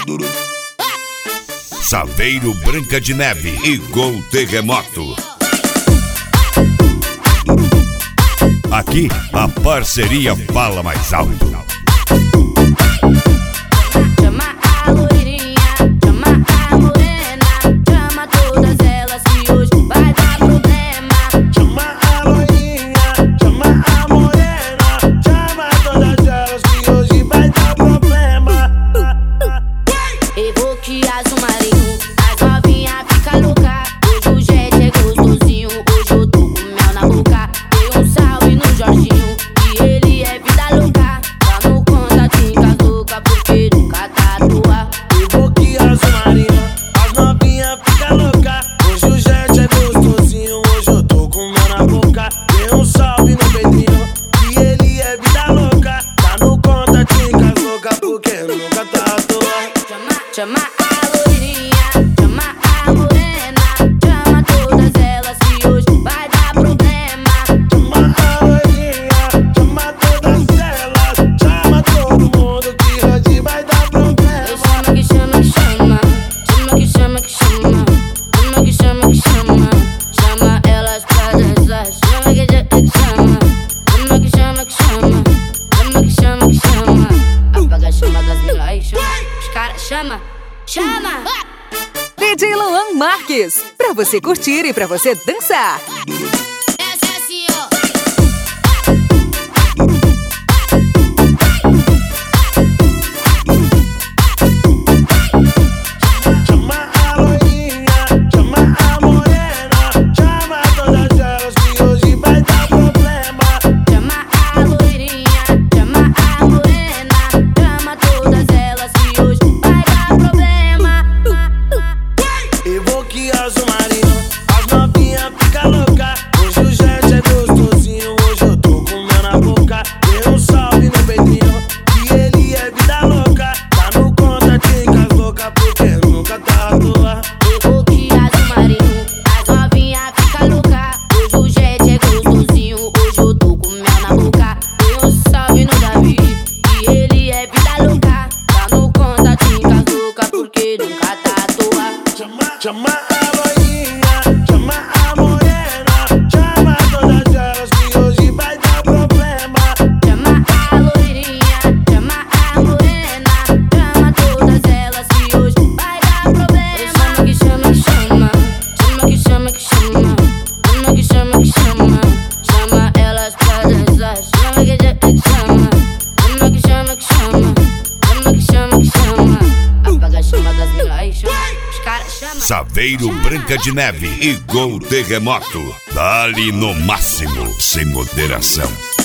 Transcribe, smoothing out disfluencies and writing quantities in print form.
Saveiro, Branca de Neve e Gol Terremoto. Aqui a parceria fala mais alto. Chama a loirinha, chama a morena, chama todas elas que hoje vai dar problema. Chama a loirinha, chama a morena, chama todas elas que hoje vai dar problema. Evoque azul marinho, as novinha fica louca. Hoje o jet é gostosinho, hoje eu tô com mel na boca. Dei um salve no Jorginho, que ele é vida louca. Vamos contatinho com as loucas, porque nunca tá à toa. Evoque azul marinho, as novinha fica louca. Hoje o jet é gostosinho, hoje eu tô com mel na boca. Dei um salve no Pedrinho, que ele é vida louca. Tá no contatinho com as loucas, porque nunca tá à toa. Chama a loirinha, chama a morena, chama todas elas que hoje vai dar problema. Chama a loirinha, chama todas elas, chama todo mundo que hoje vai dar problema. Chama que chama que chama, chama que chama que chama, chama que chama que chama, chama elas pra dançar. Chama que chama, chama que chama que chama, chama que chama que chama. Apaga a chama das milhões, chama, os caras chama. Chama! DJ Luan Marques, pra você curtir e pra você dançar. Essa é assim, ó. Chama a loirinha, chama a morena, chama todas elas que hoje vai dar problema. Chama a loirinha, chama a morena, chama todas elas que hoje vai dar problema. Evoque azul marinho, as novinha fica louca. Hoje o jet é gostosinho, hoje eu tô com mel na boca. Dei um salve no Pedrinho, que ele é vida louca. Tá no contatinho com as loucas, porque nunca tá à toa. Evoque azul marinho, as novinha fica louca. Hoje o jet é gostosinho, hoje eu tô com mel na boca. Dei um salve no Davi, que ele é vida louca. Tá no contatinho com as loucas, porque nunca tá à toa. Chama a loirinha, chama a morena, chama todas elas que hoje vai dar problema. Chama a loirinha, chama a morena, chama todas elas que hoje vai dar problema. Chama que chama que chama, chama que chama que chama, chama que chama que chama, chama elas pra dançar. Chama que chama, chama que chama que chama, chama que chama que chama. Apaga a chama das milhões, chama, os caras chamam. Saveiro, Branca de Neve e Gol Terremoto. Dali no máximo, sem moderação.